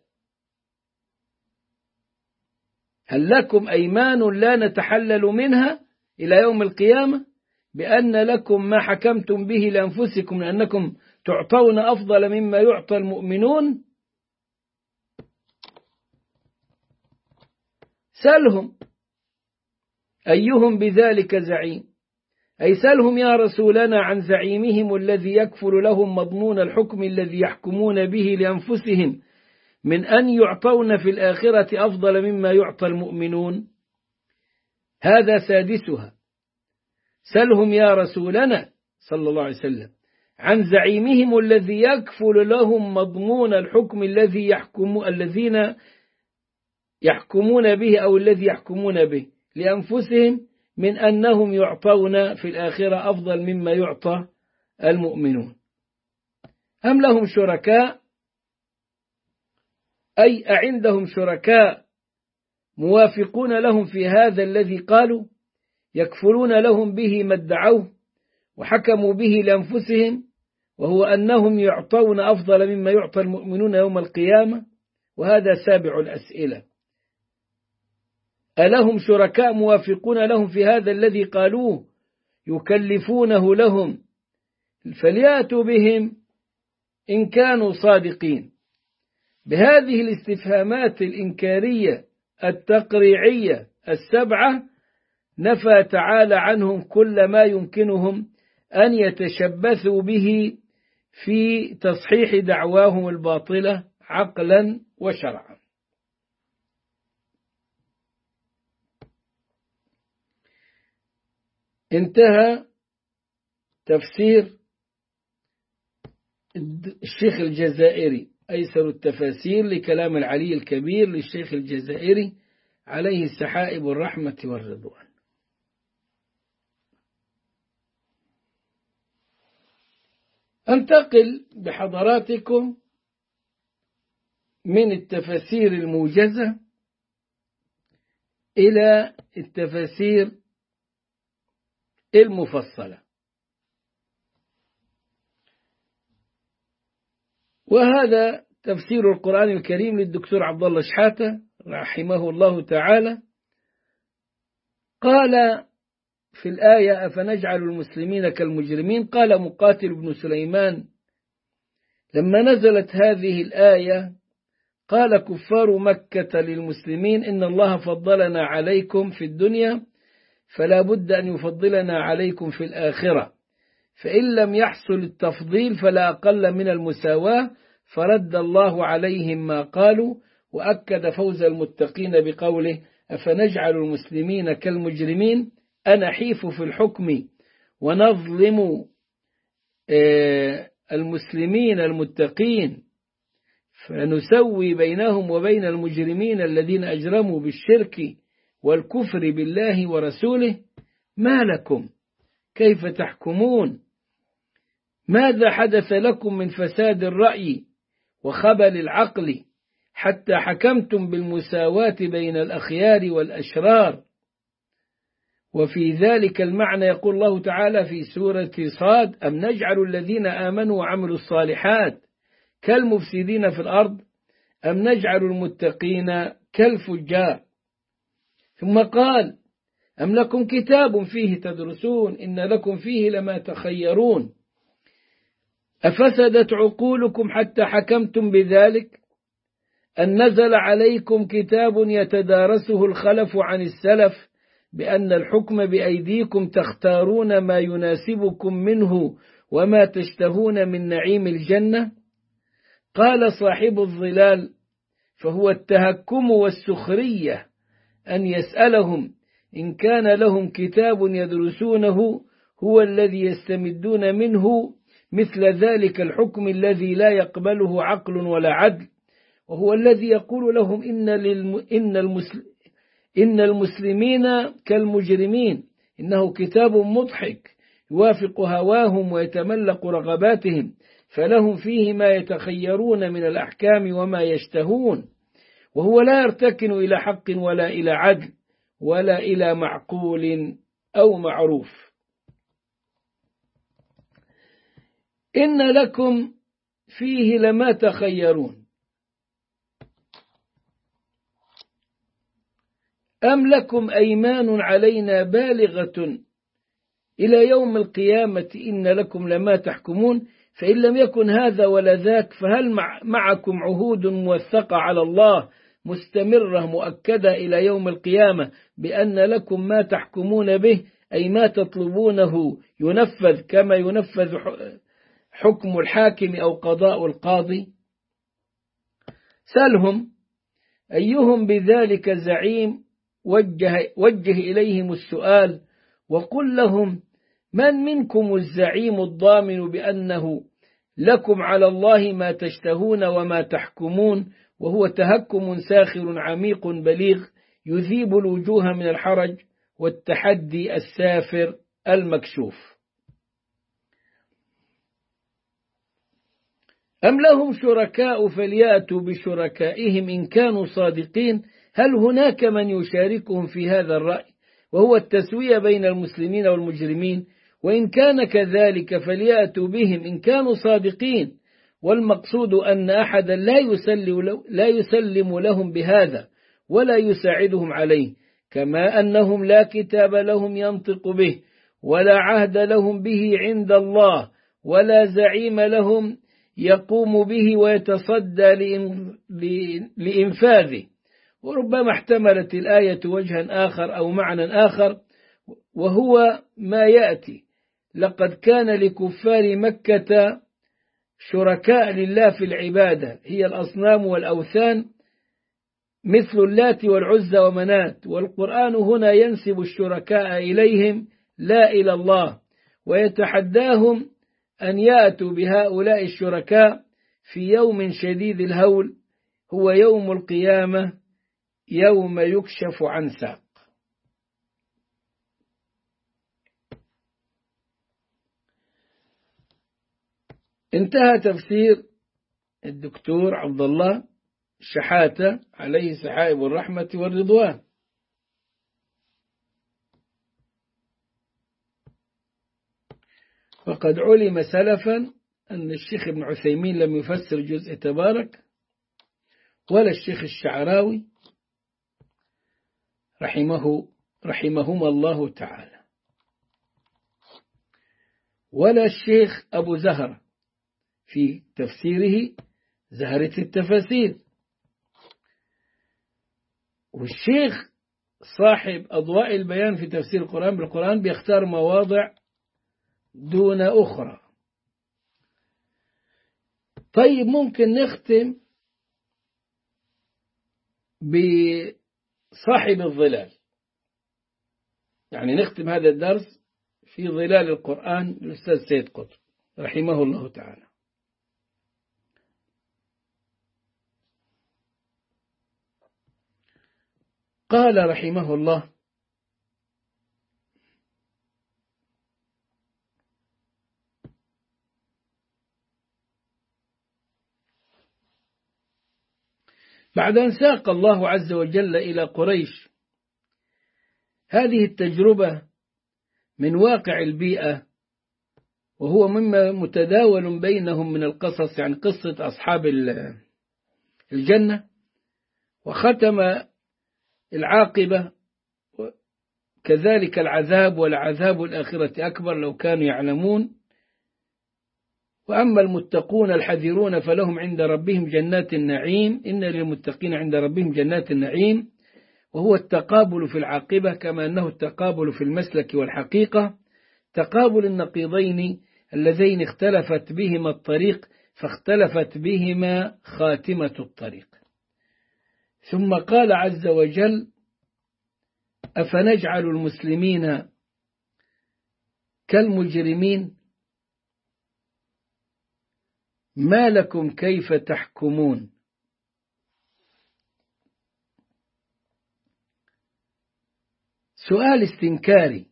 هل لكم أيمان لا نتحلل منها إلى يوم القيامة بأن لكم ما حكمتم به لأنفسكم لأنكم تعطون أفضل مما يعطى المؤمنون؟ سلهم أيهم بذلك زعيم، أي سلهم يا رسولنا عن زعيمهم الذي يكفل لهم مضمون الحكم الذي يحكمون به لأنفسهم من أن يعطون في الآخرة أفضل مما يعطى المؤمنون. هذا سادسها: سلهم يا رسولنا صلى الله عليه وسلم عن زعيمهم الذي يكفل لهم مضمون الحكم الذي يحكم الذين يحكمون به أو الذي يحكمون به لأنفسهم من أنهم يعطون في الآخرة أفضل مما يعطى المؤمنون. أم لهم شركاء، أي أعندهم شركاء موافقون لهم في هذا الذي قالوا، يكفلون لهم به ما ادعوه وحكموا به لأنفسهم، وهو أنهم يعطون أفضل مما يعطى المؤمنون يوم القيامة. وهذا سابع الأسئلة: ألهم شركاء موافقون لهم في هذا الذي قالوه يكلفونه لهم؟ فليأتوا بهم إن كانوا صادقين. بهذه الاستفهامات الإنكارية التقريعية السبعة نفى تعالى عنهم كل ما يمكنهم أن يتشبثوا به في تصحيح دعواهم الباطلة عقلا وشرعا. انتهى تفسير الشيخ الجزائري، أيسر التفاسير لكلام العلي الكبير للشيخ الجزائري عليه السحائب الرحمة والرضوان. أنتقل بحضراتكم من التفاسير الموجزة إلى التفاسير المفصلة. وهذا تفسير القرآن الكريم للدكتور عبد الله شحاتة رحمه الله تعالى. قال في الآية: أفنجعل المسلمين كالمجرمين. قال مقاتل بن سليمان: لما نزلت هذه الآية قال كفار مكة للمسلمين: إن الله فضلنا عليكم في الدنيا فلا بد أن يفضلنا عليكم في الآخرة، فإن لم يحصل التفضيل فلا أقل من المساواة. فرد الله عليهم ما قالوا، وأكد فوز المتقين بقوله: أفنجعل المسلمين كالمجرمين أنحيف في الحكم ونظلم المسلمين المتقين فنسوي بينهم وبين المجرمين الذين أجرموا بالشرك والكفر بالله ورسوله. ما لكم كيف تحكمون؟ ماذا حدث لكم من فساد الرأي وخبل العقل حتى حكمتم بالمساواة بين الأخيار والأشرار؟ وفي ذلك المعنى يقول الله تعالى في سورة صاد: أم نجعل الذين آمنوا وعملوا الصالحات كالمفسدين في الأرض أم نجعل المتقين كالفجار. ثم قال: أم لكم كتاب فيه تدرسون إن لكم فيه لما تخيرون أفسدت عقولكم حتى حكمتم بذلك؟ أن نزل عليكم كتاب يتدارسه الخلف عن السلف بأن الحكم بأيديكم تختارون ما يناسبكم منه وما تشتهون من نعيم الجنة. قال صاحب الظلال: فهو التهكم والسخرية أن يسألهم إن كان لهم كتاب يدرسونه هو الذي يستمدون منه مثل ذلك الحكم الذي لا يقبله عقل ولا عدل، وهو الذي يقول لهم إن, للم... إن, المسل... إن المسلمين كالمجرمين، إنه كتاب مضحك يوافق هواهم ويتملق رغباتهم، فلهم فيه ما يتخيرون من الأحكام وما يشتهون، وهو لا يرتكن إلى حق ولا إلى عدل ولا إلى معقول أو معروف. إن لكم فيه لما تخيرون أم لكم أيمان علينا بالغة إلى يوم القيامة إن لكم لما تحكمون. فإن لم يكن هذا ولا ذاك فهل مع معكم عهود موثقة على الله مستمرة مؤكدة إلى يوم القيامة بأن لكم ما تحكمون به، أي ما تطلبونه ينفذ كما ينفذ حكم الحاكم أو قضاء القاضي؟ سلهم أيهم بذلك زعيم، وجه, وجه إليهم السؤال وقل لهم من منكم الزعيم الضامن بأنه لكم على الله ما تشتهون وما تحكمون، وهو تهكم ساخر عميق بليغ يذيب الوجوه من الحرج والتحدي السافر المكشوف. أم لهم شركاء فليأتوا بشركائهم إن كانوا صادقين. هل هناك من يشاركهم في هذا الرأي وهو التسوية بين المسلمين والمجرمين؟ وإن كان كذلك فليأتوا بهم إن كانوا صادقين. والمقصود أن أحدا لا يسلم, لا يسلم لهم بهذا ولا يساعدهم عليه، كما أنهم لا كتاب لهم ينطق به ولا عهد لهم به عند الله ولا زعيم لهم يقوم به ويتصدى لإنفاذه. وربما احتملت الآية وجها آخر أو معنى آخر، وهو ما يأتي: لقد كان لكفار مكة شركاء لله في العبادة، هي الأصنام والأوثان مثل اللات والعزى ومنات، والقرآن هنا ينسب الشركاء إليهم لا إلى الله، ويتحداهم أن يأتوا بهؤلاء الشركاء في يوم شديد الهول هو يوم القيامة، يوم يكشف عن ساق. انتهى تفسير الدكتور عبد الله شحاتة عليه سحائب الرحمة والرضوان. وقد علم سلفا أن الشيخ ابن عثيمين لم يفسر جزء تبارك، ولا الشيخ الشعراوي رحمه رحمهما الله تعالى، ولا الشيخ أبو زهر في تفسيره زهرة التفاسير، والشيخ صاحب أضواء البيان في تفسير القرآن بالقرآن بيختار مواضع دون أخرى. طيب ممكن نختم بصاحب الظلال، يعني نختم هذا الدرس في ظلال القرآن الأستاذ سيد قطب رحمه الله تعالى. قال رحمه الله: بعد أن ساق الله عز وجل إلى قريش هذه التجربة من واقع البيئة، وهو مما متداول بينهم من القصص، يعني قصة أصحاب الجنة، وختم العاقبة كذلك العذاب، والعذاب الآخرة أكبر لو كانوا يعلمون. وأما المتقون الحذرون فلهم عند ربهم جنات النعيم، إن للمتقين عند ربهم جنات النعيم، وهو التقابل في العاقبة كما أنه التقابل في المسلك والحقيقة، تقابل النقيضين اللذين اختلفت بهما الطريق فاختلفت بهما خاتمة الطريق. ثم قال عز وجل: أفنجعل المسلمين كالمجرمين ما لكم كيف تحكمون. سؤال استنكاري،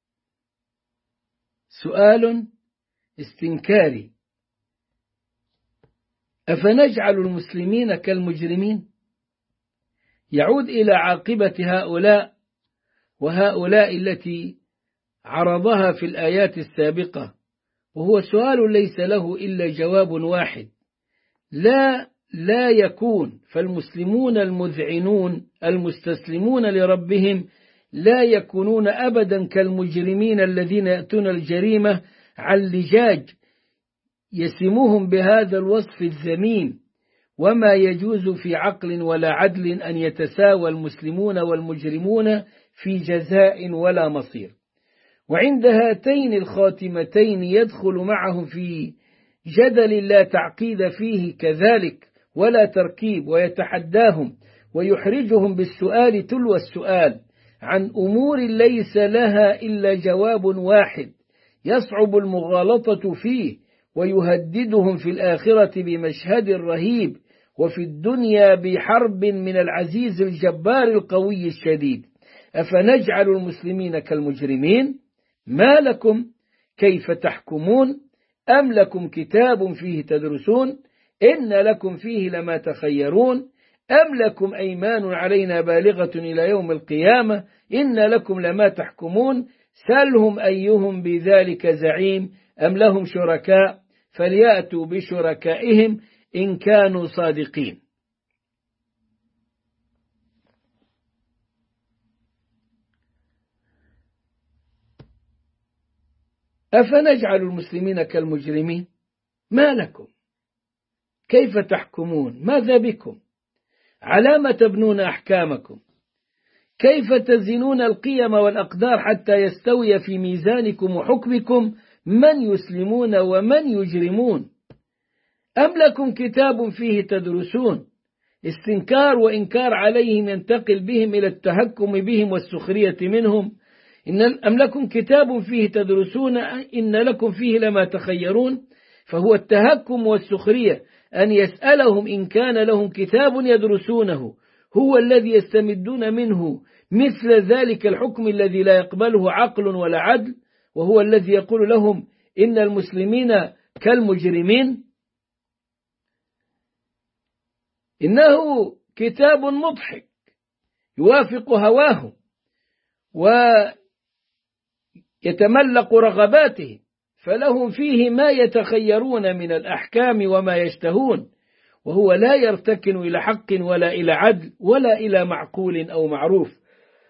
سؤال استنكاري: أفنجعل المسلمين كالمجرمين؟ يعود إلى عاقبة هؤلاء وهؤلاء التي عرضها في الآيات السابقة، وهو سؤال ليس له إلا جواب واحد: لا لا يكون. فالمسلمون المذعنون المستسلمون لربهم لا يكونون أبدا كالمجرمين الذين يأتون الجريمة عن لجاج يسموهم بهذا الوصف الذميم. وما يجوز في عقل ولا عدل أن يتساوى المسلمون والمجرمون في جزاء ولا مصير. وعند هاتين الخاتمتين يدخل معهم في جدل لا تعقيد فيه كذلك ولا تركيب، ويتحداهم ويحرجهم بالسؤال تلو السؤال عن أمور ليس لها إلا جواب واحد يصعب المغالطة فيه، ويهددهم في الآخرة بمشهد رهيب، وفي الدنيا بحرب من العزيز الجبار القوي الشديد. أفنجعل المسلمين كالمجرمين؟ ما لكم كيف تحكمون؟ أم لكم كتاب فيه تدرسون؟ إن لكم فيه لما تخيرون. أم لكم أيمان علينا بالغة إلى يوم القيامة؟ إن لكم لما تحكمون. سلهم أيهم بذلك زعيم أم لهم شركاء فليأتوا بشركائهم إن كانوا صادقين. أفنجعل المسلمين كالمجرمين؟ ما لكم كيف تحكمون؟ ماذا بكم؟ على ما تبنون أحكامكم؟ كيف تزنون القيم والأقدار حتى يستوي في ميزانكم وحكمكم من يسلمون ومن يجرمون؟ أم لكم كتاب فيه تدرسون؟ استنكار وإنكار عليهم ينتقل بهم إلى التهكم بهم والسخرية منهم. إن أم لكم كتاب فيه تدرسون إن لكم فيه لما تخيرون. فهو التهكم والسخرية أن يسألهم إن كان لهم كتاب يدرسونه هو الذي يستمدون منه مثل ذلك الحكم الذي لا يقبله عقل ولا عدل، وهو الذي يقول لهم إن المسلمين كالمجرمين. إنه كتاب مضحك يوافق هواه ويتملق رغباته، فلهم فيه ما يتخيرون من الأحكام وما يشتهون، وهو لا يرتكن إلى حق ولا إلى عدل ولا إلى معقول أو معروف.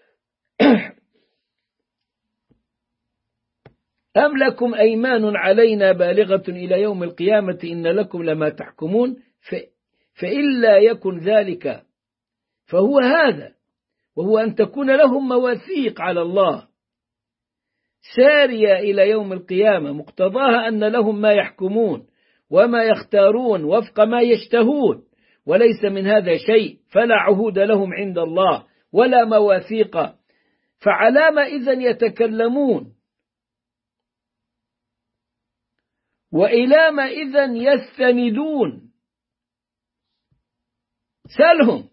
أم لكم أيمان علينا بالغة إلى يوم القيامة إن لكم لما تحكمون. فإن لا يكن ذلك فهو هذا، وهو أن تكون لهم مواثيق على الله سارية إلى يوم القيامة مقتضاها أن لهم ما يحكمون وما يختارون وفق ما يشتهون، وليس من هذا شيء، فلا عهود لهم عند الله ولا مواثيق. فعلام إذن يتكلمون؟ وإلى ما إذن يستندون؟ سلهم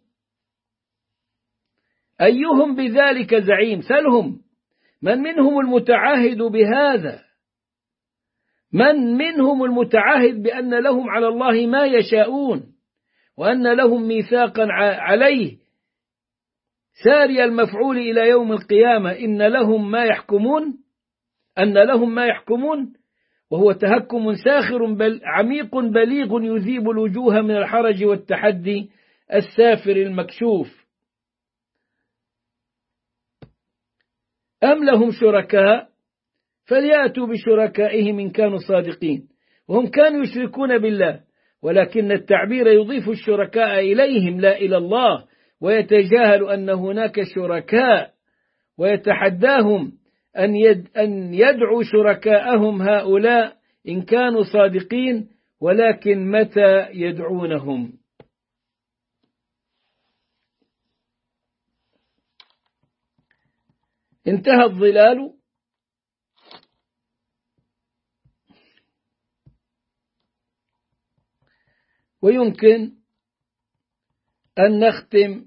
أيهم بذلك زعيم. سلهم من منهم المتعاهد بهذا، من منهم المتعاهد بأن لهم على الله ما يشاءون وأن لهم ميثاقا عليه ساري المفعول إلى يوم القيامة إن لهم ما يحكمون أن لهم ما يحكمون وهو تهكم ساخر بل عميق بليغ يذيب الوجوه من الحرج والتحدي السافر المكشوف. أم لهم شركاء فليأتوا بشركائهم إن كانوا صادقين. وهم كانوا يشركون بالله، ولكن التعبير يضيف الشركاء إليهم لا إلى الله، ويتجاهل أن هناك شركاء، ويتحداهم أن يد أن يدعوا شركاءهم هؤلاء إن كانوا صادقين، ولكن متى يدعونهم؟ انتهى الظلال. ويمكن أن نختم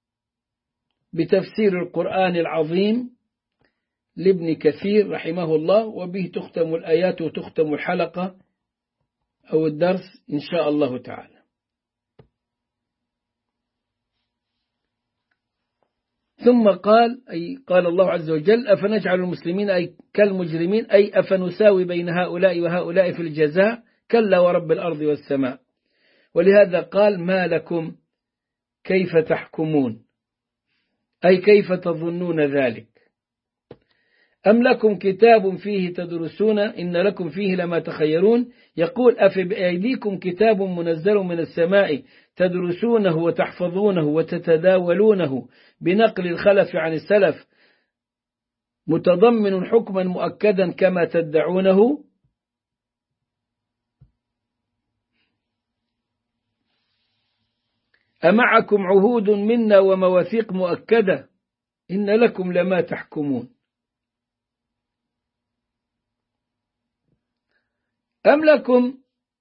بتفسير القرآن العظيم لابن كثير رحمه الله، وبه تختم الآيات وتختم الحلقة أو الدرس إن شاء الله تعالى. ثم قال أي قال الله عز وجل أفنجعل المسلمين أي كالمجرمين أي أفنساوي بين هؤلاء وهؤلاء في الجزاء كلا ورب الأرض والسماء. ولهذا قال ما لكم كيف تحكمون أي كيف تظنون ذلك. أم لكم كتاب فيه تدرسون إن لكم فيه لما تخيرون. يقول أفي بأيديكم كتاب منزل من السماء تدرسونه وتحفظونه وتتداولونه بنقل الخلف عن السلف متضمن حكما مؤكدا كما تدعونه. أمعكم عهود منا ومواثيق مؤكدة إن لكم لما تحكمون. أم لكم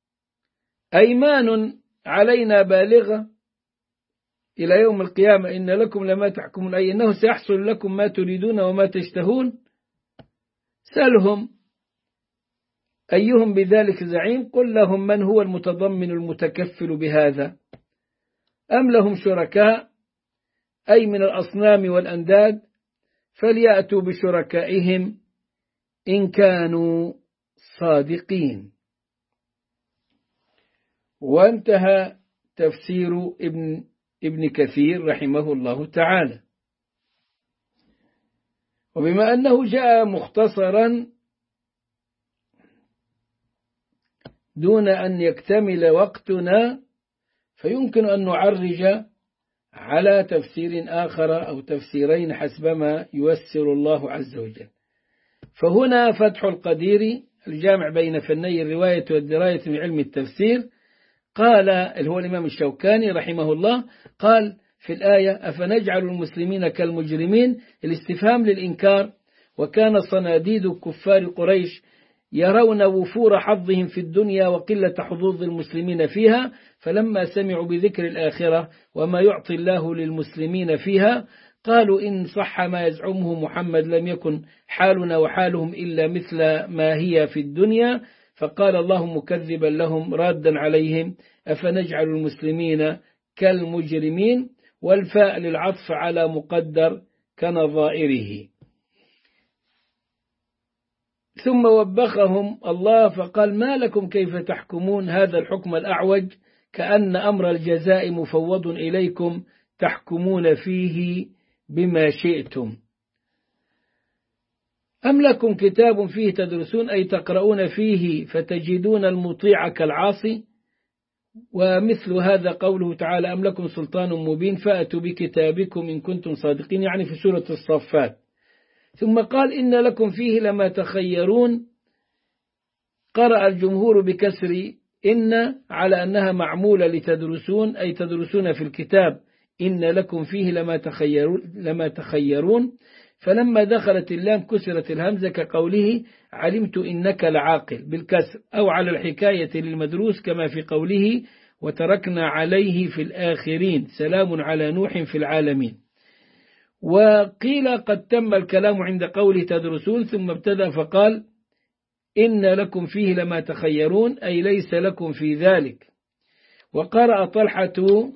أيمان علينا بالغة إلى يوم القيامة إن لكم لما تحكمون أي أنه سيحصل لكم ما تريدون وما تشتهون. سألهم أيهم بذلك زعيم قل لهم من هو المتضمن المتكفل بهذا. أم لهم شركاء أي من الأصنام والأنداد فليأتوا بشركائهم إن كانوا صادقين. وانتهى تفسير ابن, ابن كثير رحمه الله تعالى. وبما أنه جاء مختصرا دون أن يكتمل وقتنا فيمكن أن نعرج على تفسير آخر أو تفسيرين حسبما ييسر الله عز وجل. فهنا فتح القدير الجامع بين فني الرواية والدراية في علم التفسير قال اللي هو الإمام الشوكاني رحمه الله قال في الآية أفنجعل المسلمين كالمجرمين الاستفهام للإنكار. وكان صناديد كفار قريش يرون وفور حظهم في الدنيا وقلة حظوظ المسلمين فيها فلما سمعوا بذكر الآخرة وما يعطي الله للمسلمين فيها قالوا إن صح ما يزعمه محمد لم يكن حالنا وحالهم إلا مثل ما هي في الدنيا. فقال الله مكذبا لهم رادا عليهم أفنجعل المسلمين كالمجرمين والفاء للعطف على مقدر كنظائره. ثم وبخهم الله فقال ما لكم كيف تحكمون هذا الحكم الأعوج كأن أمر الجزاء مفوض إليكم تحكمون فيه بما شئتم. أم لكم كتاب فيه تدرسون أي تقرؤون فيه فتجدون المطيع كالعاصي. ومثل هذا قوله تعالى أم لكم سلطان مبين فأتوا بكتابكم إن كنتم صادقين يعني في سورة الصفات. ثم قال إن لكم فيه لما تخيرون. قرأ الجمهور بكسر إن على أنها معمولة لتدرسون أي تدرسون في الكتاب إن لكم فيه لما تخيرون, لما تخيرون. فلما دخلت اللام كسرت الهمزة كقوله علمت إنك لعاقل بالكسر أو على الحكاية للمدروس كما في قوله وتركنا عليه في الآخرين سلام على نوح في العالمين. وقيل قد تم الكلام عند قوله تدرسون ثم ابتدأ فقال إن لكم فيه لما تخيرون أي ليس لكم في ذلك. وقرأ طلحة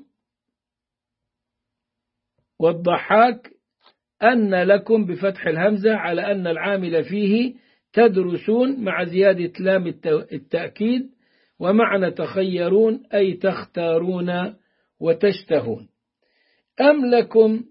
والضحاك أن لكم بفتح الهمزة على أن العامل فيه تدرسون مع زيادة لام التأكيد ومعنى تخيرون أي تختارون وتشتهون. أم لكم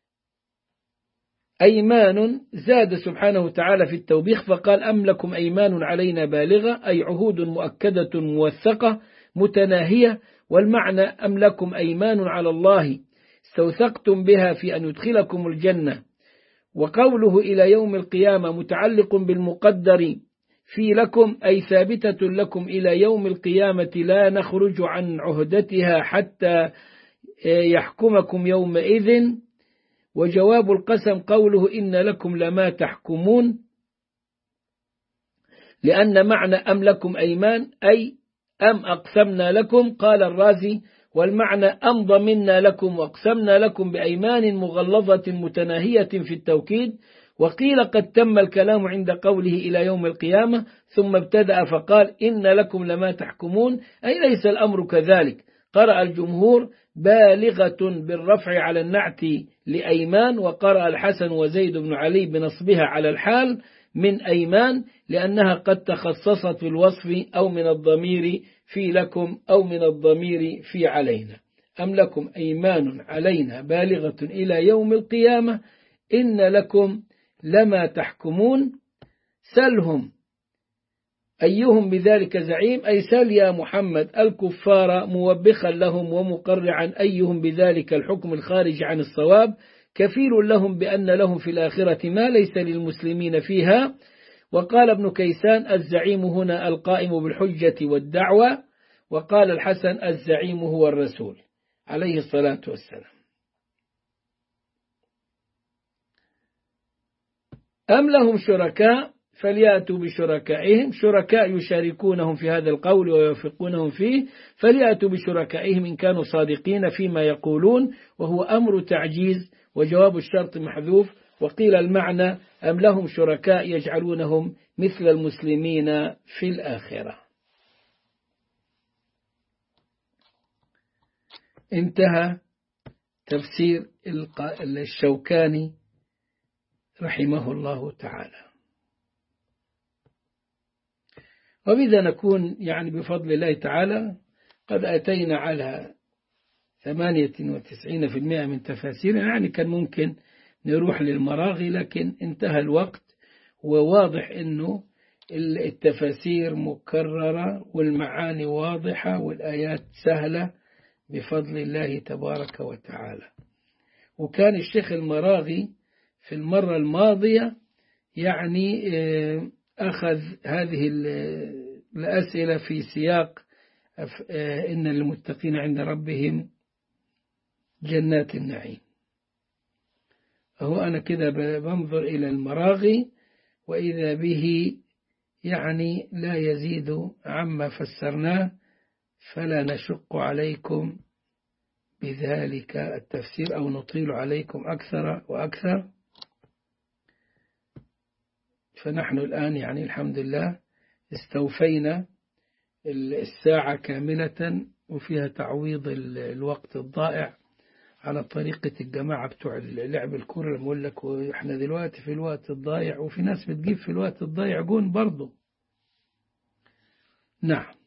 أيمان زاد سبحانه وتعالى في التوبيخ فقال أم لكم أيمان علينا بالغة أي عهود مؤكدة موثقة متناهية. والمعنى أم لكم أيمان على الله استوثقتم بها في أن يدخلكم الجنة. وقوله إلى يوم القيامة متعلق بالمقدر في لكم أي ثابتة لكم إلى يوم القيامة لا نخرج عن عهدتها حتى يحكمكم يومئذ. وجواب القسم قوله إن لكم لما تحكمون لأن معنى أم لكم أيمان أي أم أقسمنا لكم. قال الرازي والمعنى أم ضمنا لكم وأقسمنا لكم بأيمان مغلظة متناهية في التوكيد. وقيل قد تم الكلام عند قوله إلى يوم القيامة ثم ابتدأ فقال إن لكم لما تحكمون أي ليس الأمر كذلك. قرأ الجمهور بالغة بالرفع على النعت لأيمان، وقرأ الحسن وزيد بن علي بنصبها على الحال من أيمان، لأنها قد تخصصت في الوصف أو من الضمير في لكم أو من الضمير في علينا. أم لكم أيمان علينا بالغة إلى يوم القيامة إن لكم لما تحكمون سلهم أيهم بذلك زعيم، أي سل يا محمد الكفار موبخا لهم ومقرعا أيهم بذلك الحكم الخارج عن الصواب كفيل لهم بأن لهم في الآخرة ما ليس للمسلمين فيها. وقال ابن كيسان الزعيم هنا القائم بالحجة والدعوة، وقال الحسن الزعيم هو الرسول عليه الصلاة والسلام. أم لهم شركاء فليأتوا بشركائهم، شركاء يشاركونهم في هذا القول ويوافقونهم فيه، فليأتوا بشركائهم إن كانوا صادقين فيما يقولون، وهو أمر تعجيز وجواب الشرط محذوف. وقيل المعنى أم لهم شركاء يجعلونهم مثل المسلمين في الآخرة. انتهى تفسير الشوكاني رحمه الله تعالى. وبذا نكون يعني بفضل الله تعالى قد أتينا على ثمانية وتسعين بالمئة من تفاسير، يعني كان ممكن نروح للمراغي لكن انتهى الوقت. وواضح أنه التفاسير مكررة والمعاني واضحة والآيات سهلة بفضل الله تبارك وتعالى. وكان الشيخ المراغي في المرة الماضية يعني أخذ هذه الأسئلة في سياق إن للمتقين عند ربهم جنات النعيم. هو أنا كده بنظر إلى المراغي وإذا به يعني لا يزيد عما فسرناه، فلا نشق عليكم بذلك التفسير أو نطيل عليكم أكثر وأكثر. فنحن الآن يعني الحمد لله استوفينا الساعة كاملة وفيها تعويض الوقت الضائع على طريقة الجماعة بتوع لعب الكرة. بقول لك وإحنا دلوقتي في الوقت الضائع، وفي ناس بتجيب في الوقت الضائع جون برضو. نعم.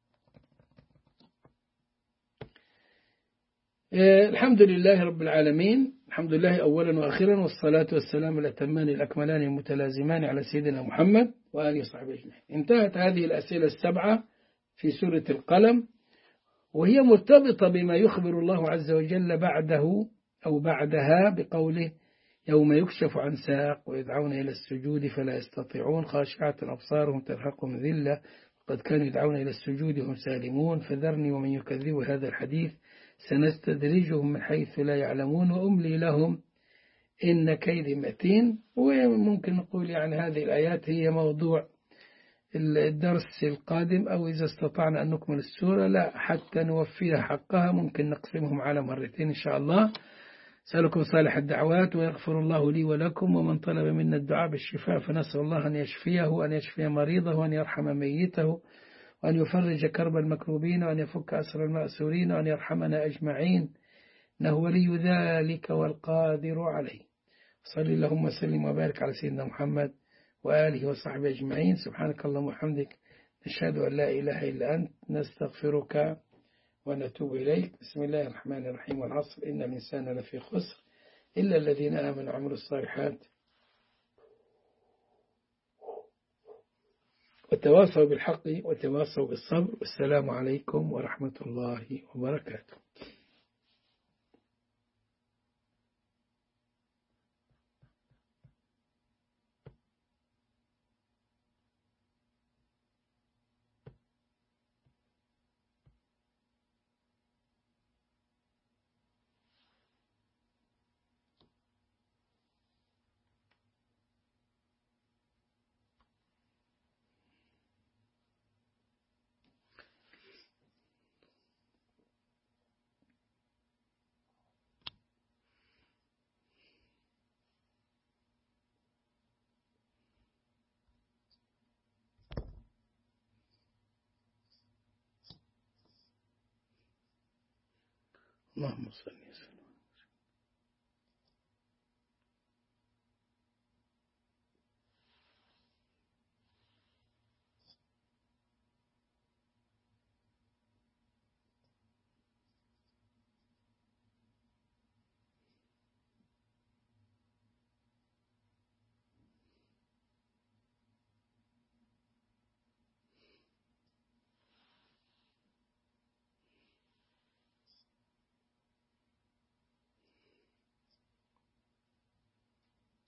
الحمد لله رب العالمين، الحمد لله أولا وأخيرا، والصلاة والسلام الأتمان الأكملان المتلازمان على سيدنا محمد وآله وصحبه أجمعين. انتهت هذه الأسئلة السبعة في سورة القلم، وهي مرتبطة بما يخبر الله عز وجل بعده أو بعدها بقوله يوم يكشف عن ساق ويدعون إلى السجود فلا يستطيعون خاشعة أبصارهم ترهقهم ذلة وقد كانوا يدعون إلى السجود وهم سالمون فذرني ومن يكذب هذا الحديث سنستدرجهم من حيث لا يعلمون وأملي لهم إن كيدي متين. وممكن نقول يعني هذه الآيات هي موضوع الدرس القادم، أو إذا استطعنا أن نكمل السورة لا حتى نوفيها حقها ممكن نقسمهم على مرتين إن شاء الله. سألكم صالح الدعوات ويغفر الله لي ولكم، ومن طلب منا الدعاء بالشفاء فنسأل الله أن يشفيه وأن يشفي مريضه وأن يرحم ميته وأن يفرج كرب المكروبين وأن يفك أسر المأسورين وأن يرحمنا أجمعين إنه ولي ذلك والقادر عليه. صلى اللهم وسلم وبارك على سيدنا محمد وآله وصحبه أجمعين. سبحانك اللهم وبحمدك نشهد أن لا إله إلا أنت نستغفرك ونتوب إليك. بسم الله الرحمن الرحيم. والعصر إن الإنسان لفي خسر إلا الذين آمنوا وعملوا الصالحات وتواصوا بالحق وتواصوا بالصبر. والسلام عليكم ورحمة الله وبركاته. اللهم صل وسلم.